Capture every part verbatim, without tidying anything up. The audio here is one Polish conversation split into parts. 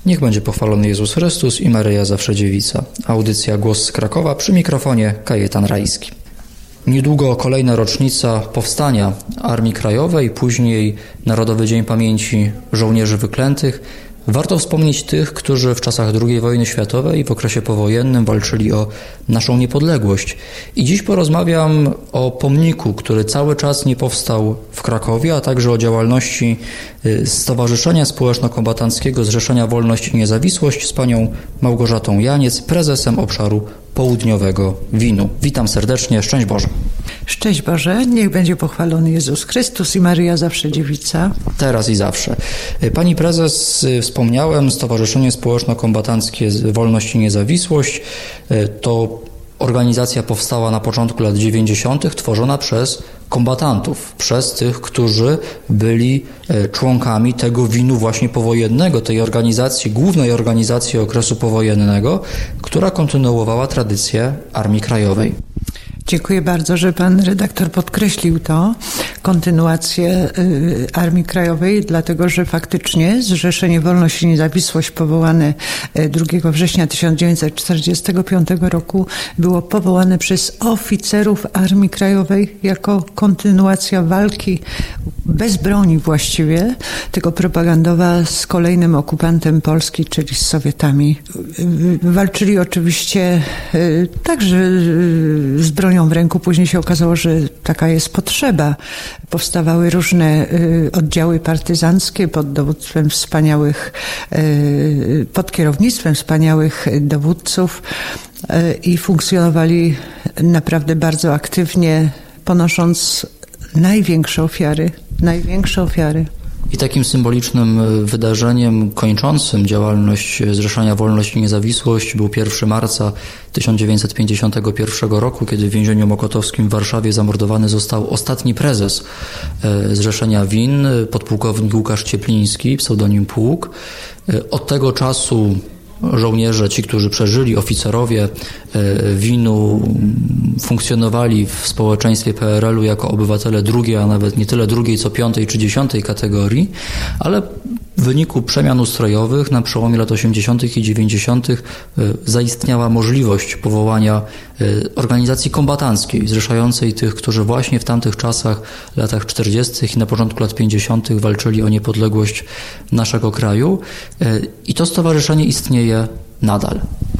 Niech będzie pochwalony Jezus Chrystus i Maryja zawsze dziewica. Audycja Głos z Krakowa, przy mikrofonie Kajetan Rajski. Niedługo kolejna rocznica powstania Armii Krajowej, później Narodowy Dzień Pamięci Żołnierzy Wyklętych. Warto wspomnieć tych, którzy w czasach drugiej wojny światowej i w okresie powojennym walczyli o naszą niepodległość. I dziś porozmawiam o pomniku, który cały czas nie powstał w Krakowie, a także o działalności Stowarzyszenia Społeczno-Kombatanckiego Zrzeszenia Wolność i Niezawisłość z panią Małgorzatą Janiec, prezesem obszaru południowego W I N-u. Witam serdecznie, szczęść Boże. Szczęść Boże, niech będzie pochwalony Jezus Chrystus i Maryja zawsze dziewica. Teraz i zawsze. Pani prezes, wspomniałem, Stowarzyszenie Społeczno-Kombatanckie Wolność i Niezawisłość to organizacja powstała na początku lat dziewięćdziesiątych, tworzona przez kombatantów, przez tych, którzy byli członkami tego W I N-u właśnie powojennego, tej organizacji, głównej organizacji okresu powojennego, która kontynuowała tradycję Armii Krajowej. Dziękuję bardzo, że pan redaktor podkreślił to, kontynuację y, Armii Krajowej, dlatego że faktycznie Zrzeszenie Wolność i Niezawisłość powołane drugiego września tysiąc dziewięćset czterdziestego piątego roku było powołane przez oficerów Armii Krajowej jako kontynuacja walki bez broni właściwie, tylko propagandowa z kolejnym okupantem Polski, czyli z Sowietami. Walczyli oczywiście y, także y, z bronią w ręku. Później się okazało, że taka jest potrzeba. Powstawały różne y, oddziały partyzanckie pod dowództwem wspaniałych, y, pod kierownictwem wspaniałych dowódców y, i funkcjonowali naprawdę bardzo aktywnie, ponosząc największe ofiary, największe ofiary. I takim symbolicznym wydarzeniem kończącym działalność Zrzeszenia Wolność i Niezawisłość był pierwszego marca tysiąc dziewięćset pięćdziesiątego pierwszego roku, kiedy w więzieniu mokotowskim w Warszawie zamordowany został ostatni prezes Zrzeszenia W I N, podpułkownik Łukasz Ciepliński, pseudonim Pług. Od tego czasu żołnierze, ci, którzy przeżyli, oficerowie W I N-u funkcjonowali w społeczeństwie P R L-u jako obywatele drugiej, a nawet nie tyle drugiej, co piątej czy dziesiątej kategorii, ale w wyniku przemian ustrojowych na przełomie lat osiemdziesiątych i dziewięćdziesiątych zaistniała możliwość powołania organizacji kombatanckiej, zrzeszającej tych, którzy właśnie w tamtych czasach, latach czterdziestych i na początku lat pięćdziesiątych walczyli o niepodległość naszego kraju. I to stowarzyszenie istnieje nadal.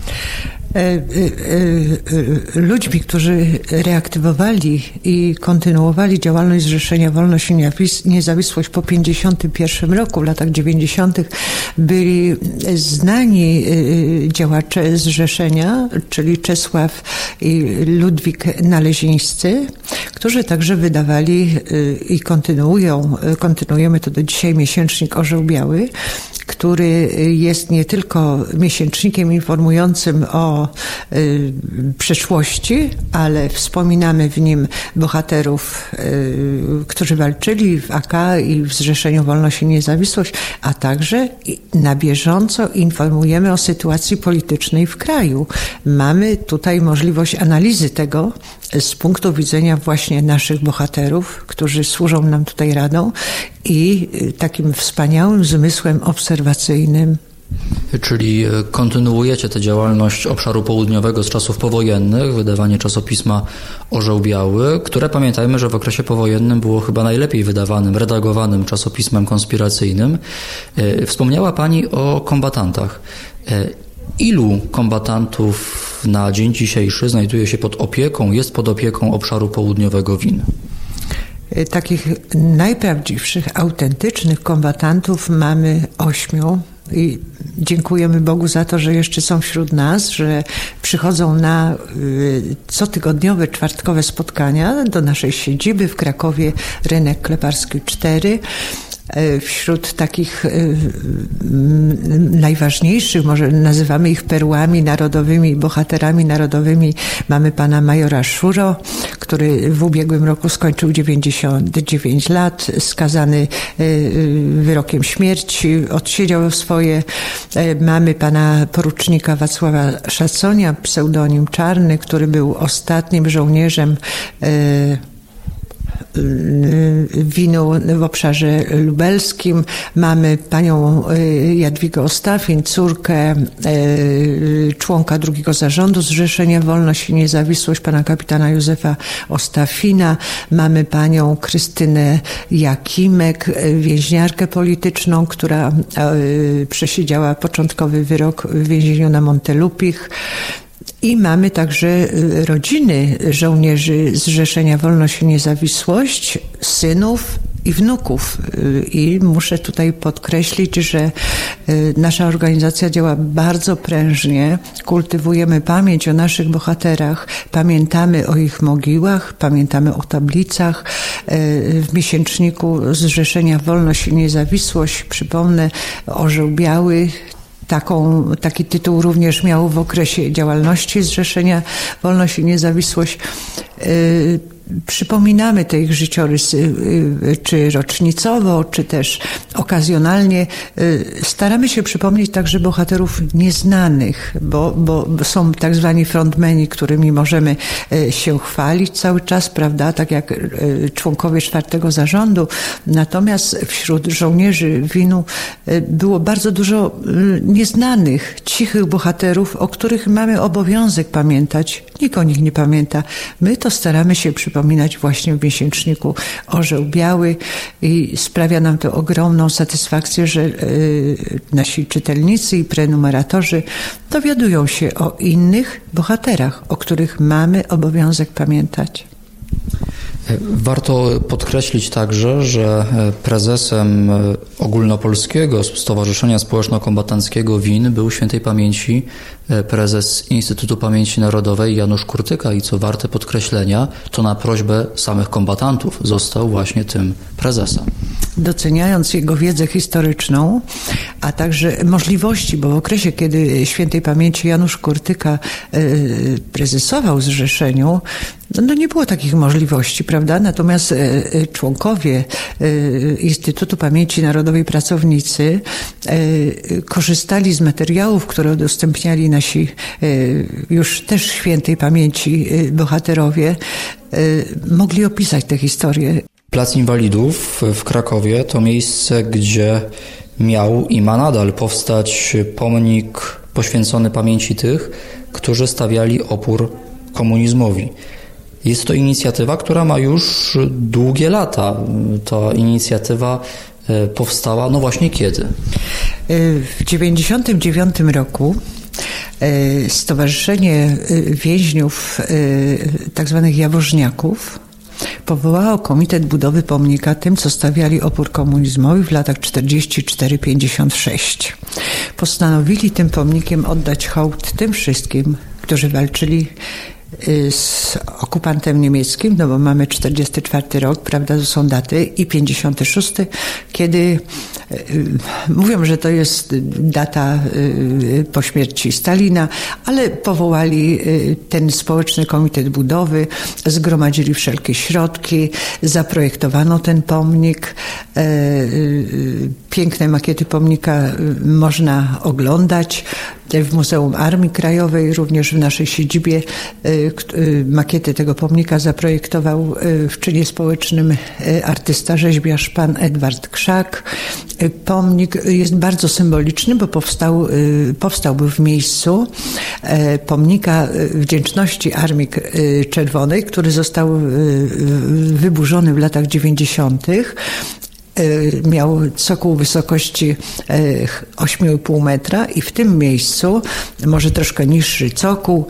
Ludźmi, którzy reaktywowali i kontynuowali działalność Zrzeszenia Wolność i Niezawisłość po pięćdziesiątym pierwszym roku, w latach dziewięćdziesiątych byli znani działacze Zrzeszenia, czyli Czesław i Ludwik Nalezińscy, którzy także wydawali i kontynuują, kontynuujemy to do dzisiaj, miesięcznik Orzeł Biały, który jest nie tylko miesięcznikiem informującym o y, przeszłości, ale wspominamy w nim bohaterów, y, którzy walczyli w A K i w Zrzeszeniu Wolność i Niezawisłość, a także na bieżąco informujemy o sytuacji politycznej w kraju. Mamy tutaj możliwość analizy tego z punktu widzenia właśnie naszych bohaterów, którzy służą nam tutaj radą i takim wspaniałym zmysłem obserwacyjnym. Czyli kontynuujecie tę działalność obszaru południowego z czasów powojennych, wydawanie czasopisma Orzeł Biały, które pamiętajmy, że w okresie powojennym było chyba najlepiej wydawanym, redagowanym czasopismem konspiracyjnym. Wspomniała Pani o kombatantach. Ilu kombatantów na dzień dzisiejszy znajduje się pod opieką, jest pod opieką obszaru południowego W I N? Takich najprawdziwszych, autentycznych kombatantów mamy ośmiu i dziękujemy Bogu za to, że jeszcze są wśród nas, że przychodzą na cotygodniowe, czwartkowe spotkania do naszej siedziby w Krakowie, rynek Kleparski cztery. Wśród takich najważniejszych, może nazywamy ich perłami narodowymi, bohaterami narodowymi, mamy pana majora Szuro, który w ubiegłym roku skończył dziewięćdziesiąt dziewięć lat, skazany wyrokiem śmierci, odsiedział swoje. Mamy pana porucznika Wacława Szaconia, pseudonim Czarny, który był ostatnim żołnierzem winu w obszarze lubelskim. Mamy panią Jadwigę Ostafin, córkę członka drugiego zarządu Zrzeszenia Wolność i Niezawisłość, pana kapitana Józefa Ostafina. Mamy panią Krystynę Jakimek, więźniarkę polityczną, która przesiedziała początkowy wyrok w więzieniu na Montelupich. I mamy także rodziny żołnierzy Zrzeszenia Wolność i Niezawisłość, synów i wnuków. I muszę tutaj podkreślić, że nasza organizacja działa bardzo prężnie. Kultywujemy pamięć o naszych bohaterach, pamiętamy o ich mogiłach, pamiętamy o tablicach. W miesięczniku Zrzeszenia Wolność i Niezawisłość, przypomnę, Orzeł Biały, Taką, taki tytuł również miał w okresie działalności Zrzeszenia Wolność i Niezawisłość. Przypominamy te ich życiorysy, czy rocznicowo, czy też okazjonalnie. Staramy się przypomnieć także bohaterów nieznanych, bo, bo są tak zwani frontmeni, którymi możemy się chwalić cały czas, prawda, tak jak członkowie czwartego zarządu. Natomiast wśród żołnierzy winu było bardzo dużo nieznanych, cichych bohaterów, o których mamy obowiązek pamiętać. Nikt o nich nie pamięta. My to staramy się przypominać właśnie w miesięczniku Orzeł Biały i sprawia nam to ogromną satysfakcję, że y, nasi czytelnicy i prenumeratorzy dowiadują się o innych bohaterach, o których mamy obowiązek pamiętać. Warto podkreślić także, że prezesem Ogólnopolskiego Stowarzyszenia Społeczno-Kombatanckiego W I N był świętej pamięci prezes Instytutu Pamięci Narodowej Janusz Kurtyka i co warte podkreślenia, to na prośbę samych kombatantów został właśnie tym prezesem. Doceniając jego wiedzę historyczną, a także możliwości, bo w okresie, kiedy świętej pamięci Janusz Kurtyka prezesował w zrzeszeniu, no nie było takich możliwości, prawda? Natomiast członkowie Instytutu Pamięci Narodowej, pracownicy, korzystali z materiałów, które udostępniali nasi już też świętej pamięci bohaterowie, mogli opisać tę historię. Plac Inwalidów w Krakowie to miejsce, gdzie miał i ma nadal powstać pomnik poświęcony pamięci tych, którzy stawiali opór komunizmowi. Jest to inicjatywa, która ma już długie lata. Ta inicjatywa powstała, no właśnie kiedy? W dziewięćdziesiątym dziewiątym roku Stowarzyszenie Więźniów tak zwanych Jaworzniaków powołało Komitet Budowy Pomnika tym, co stawiali opór komunizmowi w latach czterdziestym czwartym do pięćdziesiątego szóstego. Postanowili tym pomnikiem oddać hołd tym wszystkim, którzy walczyli z okupantem niemieckim, no bo mamy czterdziesty czwarty rok, prawda, to są daty, i pięćdziesiąty szósty, kiedy mówią, że to jest data po śmierci Stalina, ale powołali ten społeczny komitet budowy, zgromadzili wszelkie środki, zaprojektowano ten pomnik. Piękne makiety pomnika można oglądać w Muzeum Armii Krajowej, również w naszej siedzibie. Makietę tego pomnika zaprojektował w czynie społecznym artysta, rzeźbiarz pan Edward Krzak. Pomnik jest bardzo symboliczny, bo powstał, powstałby w miejscu pomnika wdzięczności Armii Czerwonej, który został wyburzony w latach dziewięćdziesiątych. Miał cokół wysokości osiem i pół metra i w tym miejscu, może troszkę niższy cokół,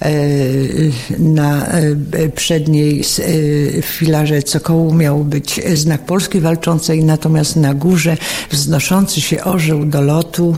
na przedniej filarze cokołu miał być znak Polski Walczącej, natomiast na górze wznoszący się orzeł do lotu,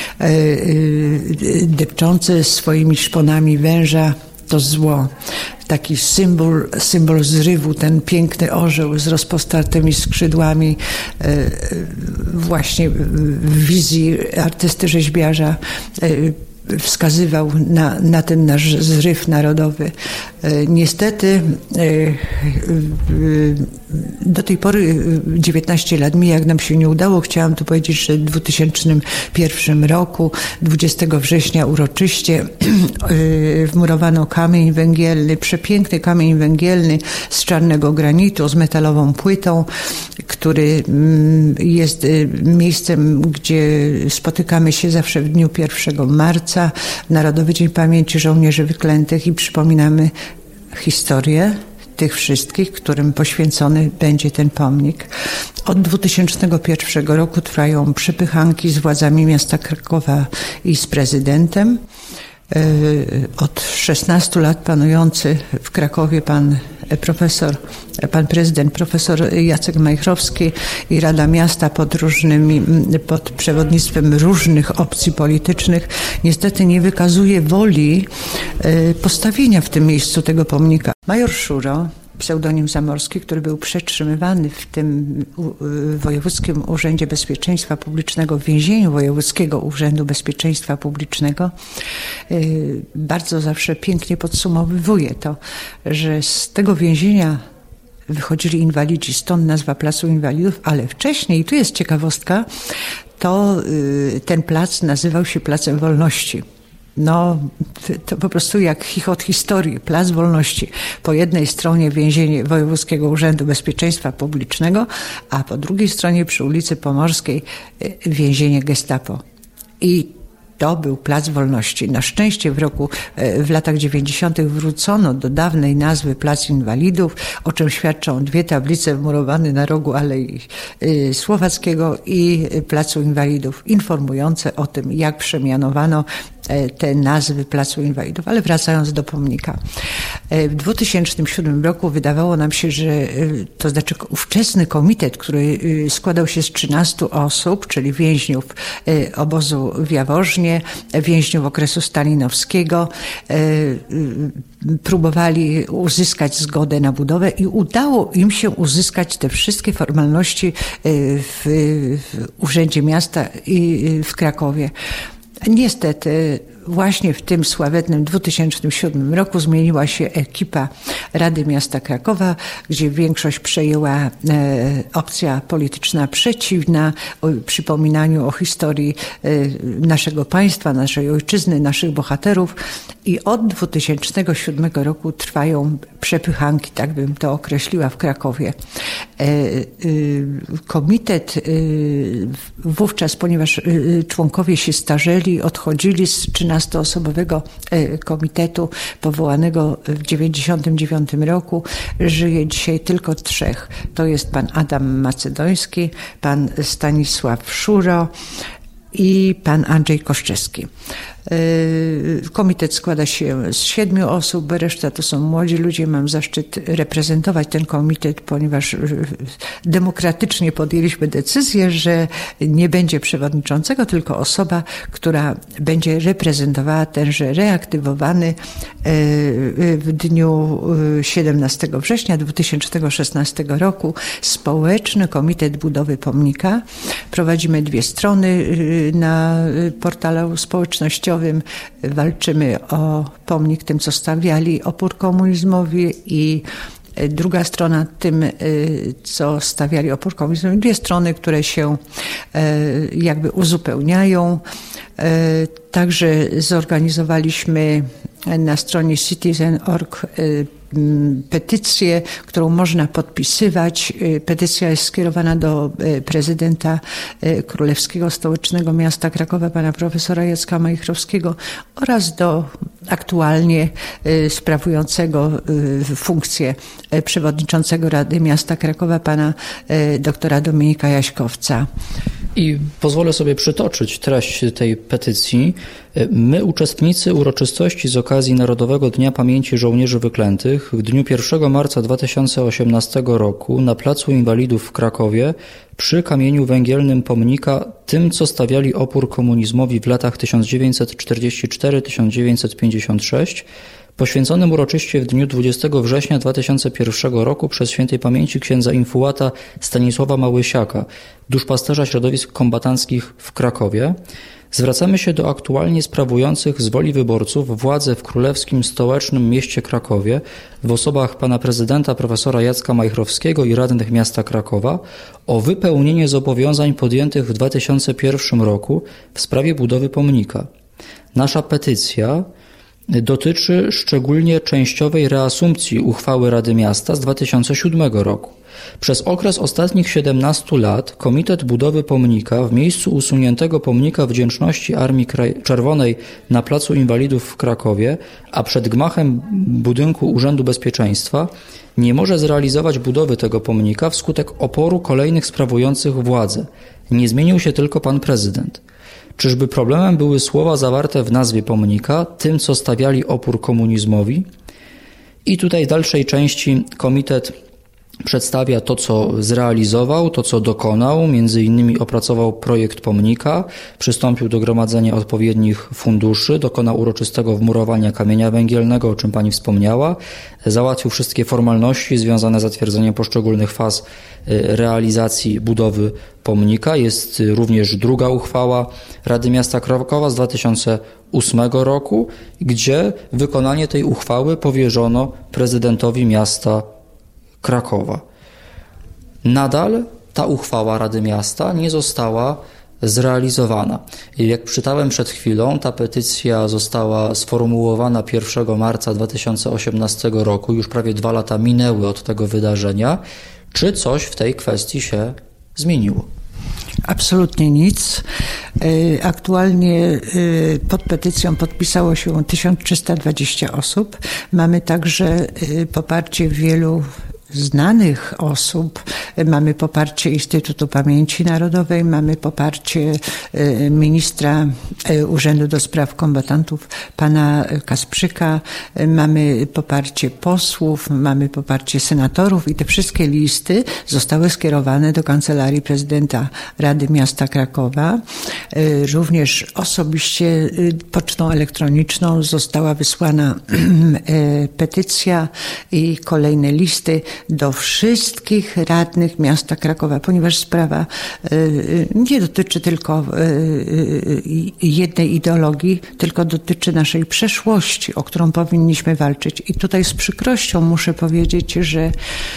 depczący swoimi szponami węża to zło. Taki symbol, symbol zrywu, ten piękny orzeł z rozpostartymi skrzydłami, właśnie w wizji artysty rzeźbiarza wskazywał na, na ten nasz zryw narodowy. Niestety do tej pory dziewiętnaście lat mija, jak nam się nie udało. Chciałam tu powiedzieć, że w dwa tysiące pierwszym roku, dwudziestego września uroczyście wmurowano kamień węgielny, przepiękny kamień węgielny z czarnego granitu, z metalową płytą, który jest miejscem, gdzie spotykamy się zawsze w dniu pierwszego marca, Narodowy Dzień Pamięci Żołnierzy Wyklętych i przypominamy historię tych wszystkich, którym poświęcony będzie ten pomnik. Od dwa tysiące pierwszego roku trwają przepychanki z władzami miasta Krakowa i z prezydentem. Od szesnastu lat panujący w Krakowie pan profesor, pan prezydent profesor Jacek Majchrowski i Rada Miasta pod różnymi, pod przewodnictwem różnych opcji politycznych niestety nie wykazuje woli postawienia w tym miejscu tego pomnika. Major Szuro, pseudonim Zamorski, który był przetrzymywany w tym Wojewódzkim Urzędzie Bezpieczeństwa Publicznego, w więzieniu Wojewódzkiego Urzędu Bezpieczeństwa Publicznego, bardzo zawsze pięknie podsumowuje to, że z tego więzienia wychodzili inwalidzi, stąd nazwa Placu Inwalidów, ale wcześniej, i tu jest ciekawostka, to ten plac nazywał się Placem Wolności. No, to po prostu jak chichot historii, Plac Wolności. Po jednej stronie więzienie Wojewódzkiego Urzędu Bezpieczeństwa Publicznego, a po drugiej stronie przy ulicy Pomorskiej więzienie Gestapo. I to był Plac Wolności. Na szczęście w roku, w latach dziewięćdziesiątych wrócono do dawnej nazwy Plac Inwalidów, o czym świadczą dwie tablice wmurowane na rogu Alei Słowackiego i Placu Inwalidów, informujące o tym, jak przemianowano te nazwy Placu Inwalidów. Ale wracając do pomnika. W dwa tysiące siódmym roku wydawało nam się, że to znaczy ówczesny komitet, który składał się z trzynastu osób, czyli więźniów obozu w Jaworznie, więźniów okresu stalinowskiego, próbowali uzyskać zgodę na budowę i udało im się uzyskać te wszystkie formalności w, w Urzędzie Miasta i w Krakowie. Niestety właśnie w tym sławetnym dwa tysiące siódmym roku zmieniła się ekipa Rady Miasta Krakowa, gdzie większość przejęła e, opcja polityczna przeciwna o przypominaniu o historii e, naszego państwa, naszej ojczyzny, naszych bohaterów. I od dwa tysiące siódmego roku trwają przepychanki, tak bym to określiła, w Krakowie. E, e, komitet e, wówczas, ponieważ e, członkowie się starzeli, odchodzili z trzynastoosobowego komitetu powołanego w dziewięćdziesiątym dziewiątym roku, żyje dzisiaj tylko trzech. To jest pan Adam Macedoński, pan Stanisław Szuro i pan Andrzej Koszczewski. Komitet składa się z siedmiu osób, reszta to są młodzi ludzie. Mam zaszczyt reprezentować ten komitet, ponieważ demokratycznie podjęliśmy decyzję, że nie będzie przewodniczącego, tylko osoba, która będzie reprezentowała tenże reaktywowany w dniu siedemnastego września dwa tysiące szesnastego roku Społeczny Komitet Budowy Pomnika. Prowadzimy dwie strony na portalu społecznościowym. Walczymy o pomnik tym, co stawiali opór komunizmowi, i druga strona tym, co stawiali opór komunizmowi. Dwie strony, które się jakby uzupełniają. Także zorganizowaliśmy na stronie citizen kropka org petycję, którą można podpisywać. Petycja jest skierowana do prezydenta Królewskiego Stołecznego Miasta Krakowa, pana profesora Jacka Majchrowskiego, oraz do aktualnie sprawującego funkcję przewodniczącego Rady Miasta Krakowa, pana doktora Dominika Jaśkowca. I pozwolę sobie przytoczyć treść tej petycji. My, uczestnicy uroczystości z okazji Narodowego Dnia Pamięci Żołnierzy Wyklętych, w dniu pierwszego marca dwa tysiące osiemnastego roku na Placu Inwalidów w Krakowie przy kamieniu węgielnym pomnika tym, co stawiali opór komunizmowi w latach tysiąc dziewięćset czterdziestym czwartym do tysiąc dziewięćset pięćdziesiątego szóstego, poświęconym uroczyście w dniu dwudziestego września dwa tysiące pierwszego roku przez świętej pamięci księdza infułata Stanisława Małysiaka, duszpasterza środowisk kombatanckich w Krakowie, Zwracamy się do aktualnie sprawujących z woli wyborców władzę w królewskim stołecznym mieście Krakowie w osobach pana prezydenta profesora Jacka Majchrowskiego i radnych miasta Krakowa o wypełnienie zobowiązań podjętych w dwa tysiące pierwszym roku w sprawie budowy pomnika. Nasza petycja dotyczy szczególnie częściowej reasumpcji uchwały Rady Miasta z dwa tysiące siódmego roku. Przez okres ostatnich siedemnastu lat Komitet Budowy Pomnika w miejscu usuniętego pomnika wdzięczności Armii Czerwonej na Placu Inwalidów w Krakowie, a przed gmachem budynku Urzędu Bezpieczeństwa, nie może zrealizować budowy tego pomnika wskutek oporu kolejnych sprawujących władzę. Nie zmienił się tylko pan prezydent. Czyżby problemem były słowa zawarte w nazwie pomnika, tym co stawiali opór komunizmowi? I tutaj w dalszej części komitet przedstawia to, co zrealizował, to, co dokonał. Między innymi opracował projekt pomnika, przystąpił do gromadzenia odpowiednich funduszy, dokonał uroczystego wmurowania kamienia węgielnego, o czym pani wspomniała, załatwił wszystkie formalności związane z zatwierdzeniem poszczególnych faz realizacji budowy pomnika. Jest również druga uchwała Rady Miasta Krakowa z dwa tysiące ósmego roku, gdzie wykonanie tej uchwały powierzono prezydentowi miasta Krakowa. Nadal ta uchwała Rady Miasta nie została zrealizowana. Jak czytałem przed chwilą, ta petycja została sformułowana pierwszego marca dwa tysiące osiemnastego roku, już prawie dwa lata minęły od tego wydarzenia. Czy coś w tej kwestii się zmieniło? Absolutnie nic. Aktualnie pod petycją podpisało się tysiąc trzysta dwadzieścia osób. Mamy także poparcie wielu znanych osób. Mamy poparcie Instytutu Pamięci Narodowej, mamy poparcie ministra Urzędu do Spraw Kombatantów, pana Kasprzyka, mamy poparcie posłów, mamy poparcie senatorów i te wszystkie listy zostały skierowane do Kancelarii Prezydenta Rady Miasta Krakowa. Również osobiście pocztą elektroniczną została wysłana petycja i kolejne listy do wszystkich radnych miasta Krakowa, ponieważ sprawa nie dotyczy tylko jednej ideologii, tylko dotyczy naszej przeszłości, o którą powinniśmy walczyć. I tutaj z przykrością muszę powiedzieć, że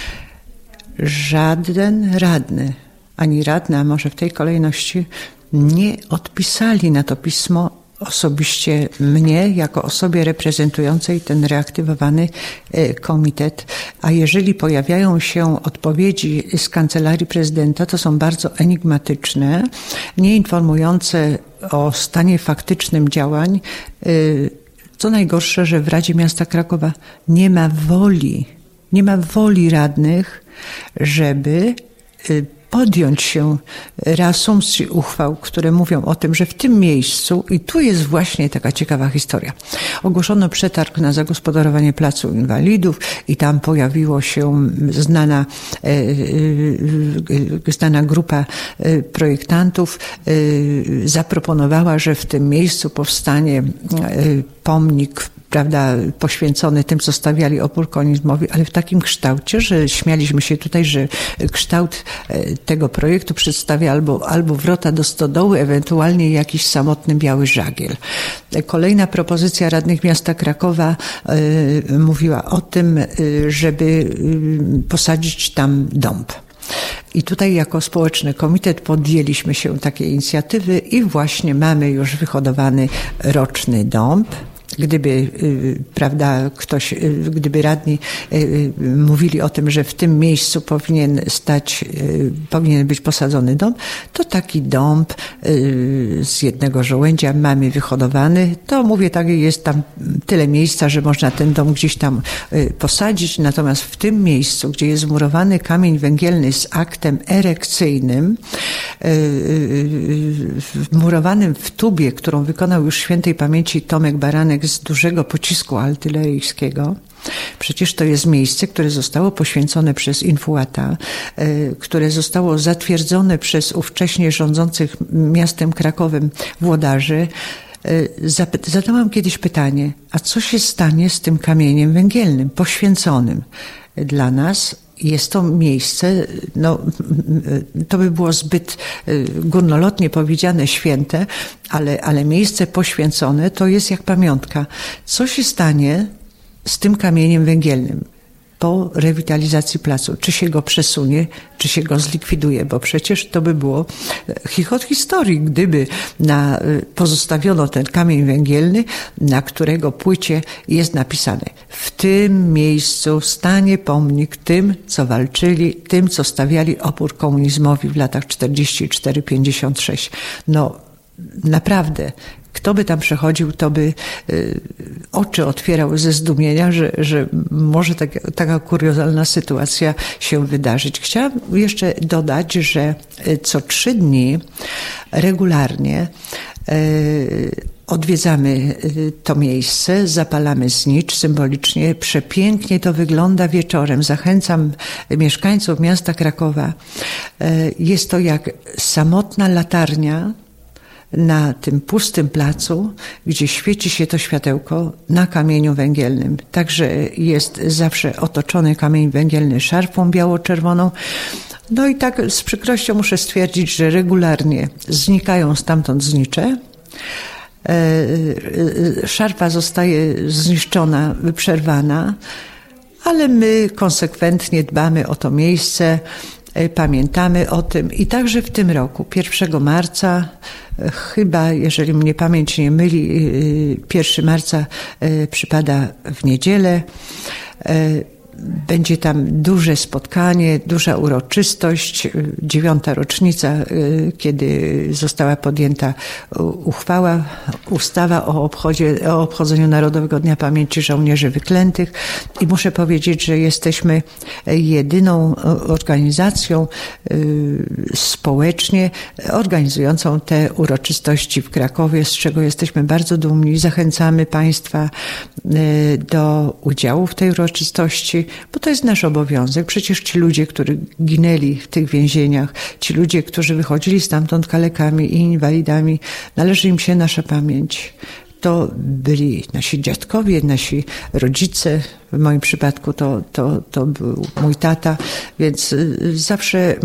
żaden radny, ani radna, a może w tej kolejności, nie odpisali na to pismo osobiście mnie, jako osobie reprezentującej ten reaktywowany komitet. A jeżeli pojawiają się odpowiedzi z Kancelarii Prezydenta, to są bardzo enigmatyczne, nie informujące o stanie faktycznym działań. Co najgorsze, że w Radzie Miasta Krakowa nie ma woli, nie ma woli radnych, żeby podjąć się reasumpcji uchwał, które mówią o tym, że w tym miejscu, i tu jest właśnie taka ciekawa historia, ogłoszono przetarg na zagospodarowanie Placu Inwalidów i tam pojawiło się znana, znana grupa projektantów, zaproponowała, że w tym miejscu powstanie pomnik, prawda, poświęcony tym, co stawiali opór komunizmowi, ale w takim kształcie, że śmialiśmy się tutaj, że kształt tego projektu przedstawia albo, albo wrota do stodoły, ewentualnie jakiś samotny biały żagiel. Kolejna propozycja radnych miasta Krakowa y, mówiła o tym, y, żeby y, posadzić tam dąb. I tutaj jako społeczny komitet podjęliśmy się takiej inicjatywy i właśnie mamy już wyhodowany roczny dąb. Gdyby, prawda, ktoś, gdyby radni mówili o tym, że w tym miejscu powinien stać, powinien być posadzony dąb, to taki dąb z jednego żołędzia mamy wyhodowany. To mówię, tak, jest tam tyle miejsca, że można ten dąb gdzieś tam posadzić. Natomiast w tym miejscu, gdzie jest zmurowany kamień węgielny z aktem erekcyjnym, wmurowanym w tubie, którą wykonał już świętej pamięci Tomek Baranek z dużego pocisku artyleryjskiego. Przecież to jest miejsce, które zostało poświęcone przez Infuata, które zostało zatwierdzone przez ówcześnie rządzących miastem Krakowem włodarzy. Zadałam kiedyś pytanie, a co się stanie z tym kamieniem węgielnym poświęconym dla nas? jest to miejsce, no, to by było zbyt górnolotnie powiedziane święte, ale, ale miejsce poświęcone to jest jak pamiątka. Co się stanie z tym kamieniem węgielnym po rewitalizacji placu? Czy się go przesunie, czy się go zlikwiduje? Bo przecież to by było chichot historii, gdyby na, pozostawiono ten kamień węgielny, na którego płycie jest napisane: w tym miejscu stanie pomnik tym, co walczyli, tym, co stawiali opór komunizmowi w latach czterdziestym czwartym do pięćdziesiątego szóstego. No naprawdę, kto by tam przechodził, to by y, oczy otwierał ze zdumienia, że, że może tak, taka kuriozalna sytuacja się wydarzyć. Chciałam jeszcze dodać, że co trzy dni regularnie y, odwiedzamy to miejsce, zapalamy znicz symbolicznie. Przepięknie to wygląda wieczorem. Zachęcam mieszkańców miasta Krakowa. Y, jest to jak samotna latarnia na tym pustym placu, gdzie świeci się to światełko na kamieniu węgielnym. Także jest zawsze otoczony kamień węgielny szarfą biało-czerwoną. No i tak z przykrością muszę stwierdzić, że regularnie znikają stamtąd znicze. Szarfa zostaje zniszczona, przerwana, ale my konsekwentnie dbamy o to miejsce, pamiętamy o tym i także w tym roku, pierwszego marca, chyba, jeżeli mnie pamięć nie myli, pierwszego marca przypada w niedzielę. Będzie tam duże spotkanie, duża uroczystość, dziewiąta rocznica, kiedy została podjęta uchwała, ustawa o, obchodzie, o obchodzeniu Narodowego Dnia Pamięci Żołnierzy Wyklętych i muszę powiedzieć, że jesteśmy jedyną organizacją społecznie organizującą te uroczystości w Krakowie, z czego jesteśmy bardzo dumni. Zachęcamy Państwa do udziału w tej uroczystości, bo to jest nasz obowiązek. Przecież ci ludzie, którzy ginęli w tych więzieniach, ci ludzie, którzy wychodzili stamtąd kalekami i inwalidami, należy im się nasza pamięć. To byli nasi dziadkowie, nasi rodzice. W moim przypadku to, to, to był mój tata, więc zawsze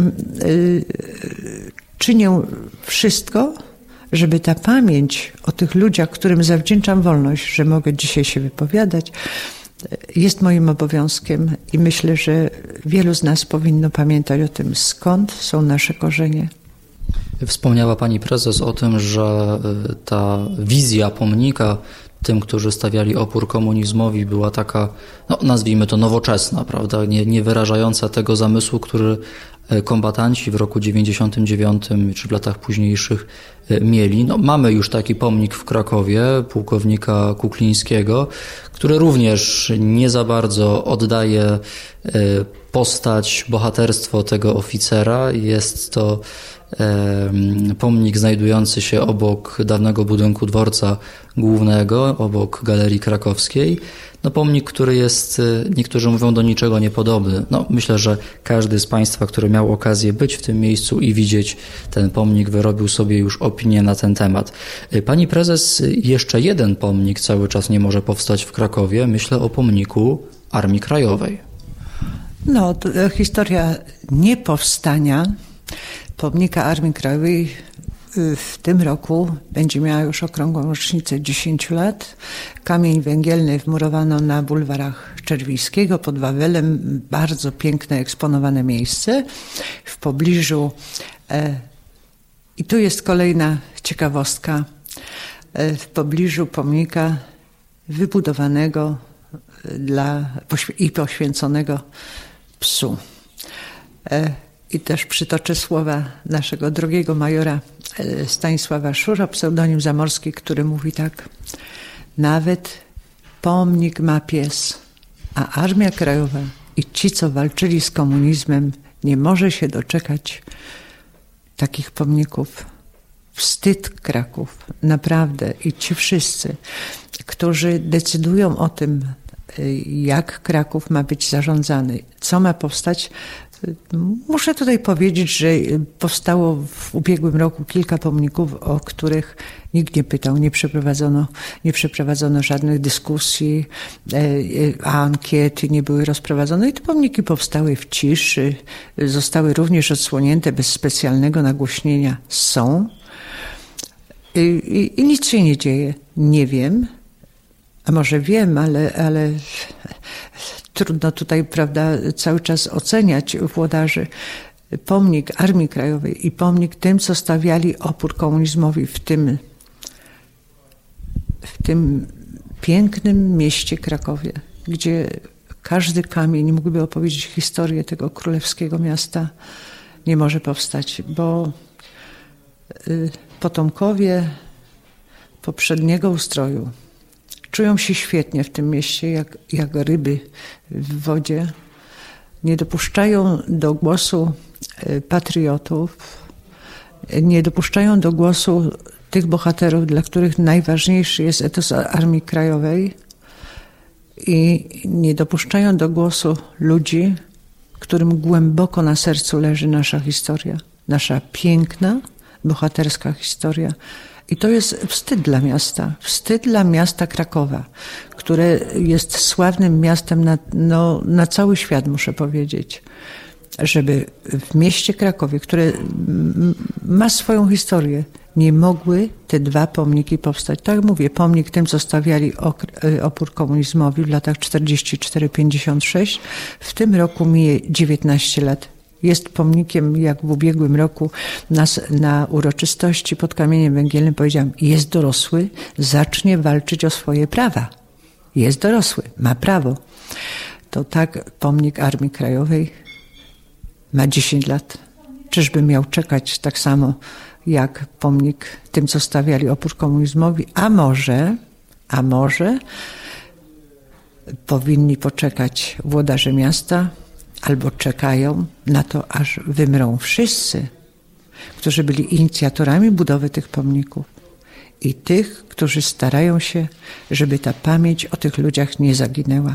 czynię wszystko, żeby ta pamięć o tych ludziach, którym zawdzięczam wolność, że mogę dzisiaj się wypowiadać, jest moim obowiązkiem i myślę, że wielu z nas powinno pamiętać o tym, skąd są nasze korzenie. Wspomniała pani prezes o tym, że ta wizja pomnika tym, którzy stawiali opór komunizmowi, była taka, no nazwijmy to nowoczesna, prawda, nie, nie wyrażająca tego zamysłu, który kombatanci w roku dziewięćdziesiątym dziewiątym czy w latach późniejszych mieli. No, mamy już taki pomnik w Krakowie, pułkownika Kuklińskiego, który również nie za bardzo oddaje postać, bohaterstwo tego oficera. Jest to pomnik znajdujący się obok dawnego budynku dworca głównego, obok Galerii Krakowskiej. No pomnik, który jest, niektórzy mówią, do niczego niepodobny. No myślę, że każdy z Państwa, który miał okazję być w tym miejscu i widzieć ten pomnik, wyrobił sobie już opinię na ten temat. Pani prezes, jeszcze jeden pomnik cały czas nie może powstać w Krakowie. Myślę o pomniku Armii Krajowej. No, to historia niepowstania pomnika Armii Krajowej w tym roku będzie miała już okrągłą rocznicę dziesięć lat. Kamień węgielny wmurowano na bulwarach Czerwińskiego pod Wawelem. Bardzo piękne, eksponowane miejsce. W pobliżu, e, i tu jest kolejna ciekawostka, e, w pobliżu pomnika wybudowanego dla, i poświęconego psu. E, I też przytoczę słowa naszego drugiego majora Stanisława Szura, pseudonim Zamorski, który mówi tak: nawet pomnik ma pies, a Armia Krajowa i ci, co walczyli z komunizmem, nie może się doczekać takich pomników. Wstyd Kraków, naprawdę. I ci wszyscy, którzy decydują o tym, jak Kraków ma być zarządzany, co ma powstać, Muszę tutaj powiedzieć, że powstało w ubiegłym roku kilka pomników, o których nikt nie pytał, nie przeprowadzono, nie przeprowadzono żadnych dyskusji, a ankiety nie były rozprowadzone i te pomniki powstały w ciszy, zostały również odsłonięte bez specjalnego nagłośnienia. Są i, i, i nic się nie dzieje. Nie wiem, a może wiem, ale, ale trudno tutaj, prawda, cały czas oceniać włodarzy. Pomnik Armii Krajowej i pomnik tym, co stawiali opór komunizmowi w tym, w tym pięknym mieście Krakowie, gdzie każdy kamień mógłby opowiedzieć historię tego królewskiego miasta, nie może powstać, bo potomkowie poprzedniego ustroju czują się świetnie w tym mieście, jak, jak ryby w wodzie. Nie dopuszczają do głosu patriotów, nie dopuszczają do głosu tych bohaterów, dla których najważniejszy jest etos Armii Krajowej i nie dopuszczają do głosu ludzi, którym głęboko na sercu leży nasza historia, nasza piękna, bohaterska historia. I to jest wstyd dla miasta, wstyd dla miasta Krakowa, które jest sławnym miastem na, no, na cały świat, muszę powiedzieć, żeby w mieście Krakowie, które ma swoją historię, nie mogły te dwa pomniki powstać. Tak mówię, pomnik tym, co stawiali opór komunizmowi w latach czterdziesty cztery pięćdziesiąt sześć, w tym roku mije dziewiętnaście lat. Jest pomnikiem, jak w ubiegłym roku na, na uroczystości pod Kamieniem Węgielnym powiedziałam, jest dorosły, zacznie walczyć o swoje prawa. Jest dorosły, ma prawo. To tak pomnik Armii Krajowej ma dziesięć lat. Czyżby miał czekać tak samo jak pomnik tym, co stawiali opór komunizmowi? A może, a może powinni poczekać włodarze miasta, albo czekają na to, aż wymrą wszyscy, którzy byli inicjatorami budowy tych pomników i tych, którzy starają się, żeby ta pamięć o tych ludziach nie zaginęła.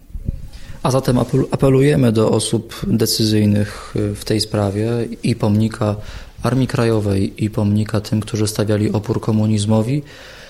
A zatem apelujemy do osób decyzyjnych w tej sprawie i pomnika Armii Krajowej i pomnika tym, którzy stawiali opór komunizmowi,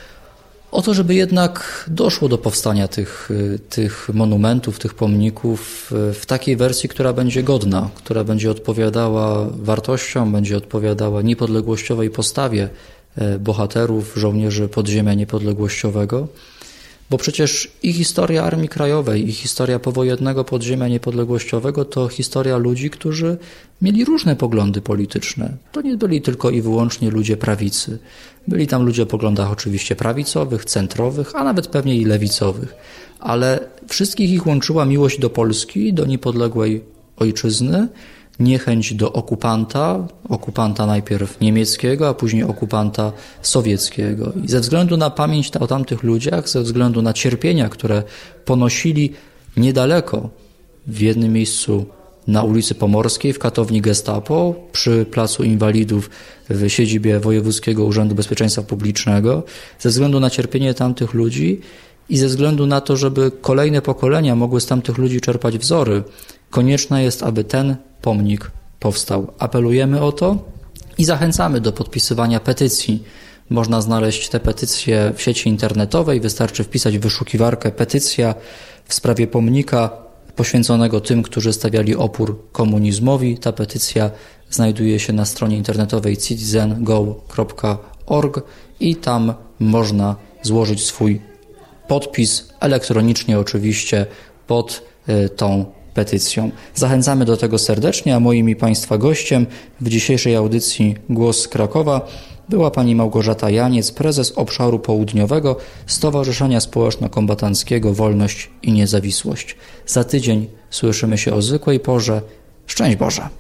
o to, żeby jednak doszło do powstania tych, tych monumentów, tych pomników w takiej wersji, która będzie godna, która będzie odpowiadała wartościom, będzie odpowiadała niepodległościowej postawie bohaterów, żołnierzy podziemia niepodległościowego, bo przecież i historia Armii Krajowej, i historia powojennego podziemia niepodległościowego to historia ludzi, którzy mieli różne poglądy polityczne. To nie byli tylko i wyłącznie ludzie prawicy. Byli tam ludzie o poglądach oczywiście prawicowych, centrowych, a nawet pewnie i lewicowych. Ale wszystkich ich łączyła miłość do Polski, do niepodległej ojczyzny, niechęć do okupanta, okupanta najpierw niemieckiego, a później okupanta sowieckiego. I ze względu na pamięć o tamtych ludziach, ze względu na cierpienia, które ponosili niedaleko, w jednym miejscu na ulicy Pomorskiej w katowni Gestapo, przy Placu Inwalidów w siedzibie Wojewódzkiego Urzędu Bezpieczeństwa Publicznego, ze względu na cierpienie tamtych ludzi i ze względu na to, żeby kolejne pokolenia mogły z tamtych ludzi czerpać wzory, konieczne jest, aby ten pomnik powstał. Apelujemy o to i zachęcamy do podpisywania petycji. Można znaleźć te petycje w sieci internetowej. Wystarczy wpisać w wyszukiwarkę petycja w sprawie pomnika poświęconego tym, którzy stawiali opór komunizmowi. Ta petycja znajduje się na stronie internetowej citizen go kropka org i tam można złożyć swój podpis elektronicznie oczywiście pod y, tą petycją. Zachęcamy do tego serdecznie, a moim i Państwa gościem w dzisiejszej audycji Głos z Krakowa była pani Małgorzata Janiec, prezes obszaru południowego Stowarzyszenia Społeczno-Kombatanckiego Wolność i Niezawisłość. Za tydzień słyszymy się o zwykłej porze. Szczęść Boże!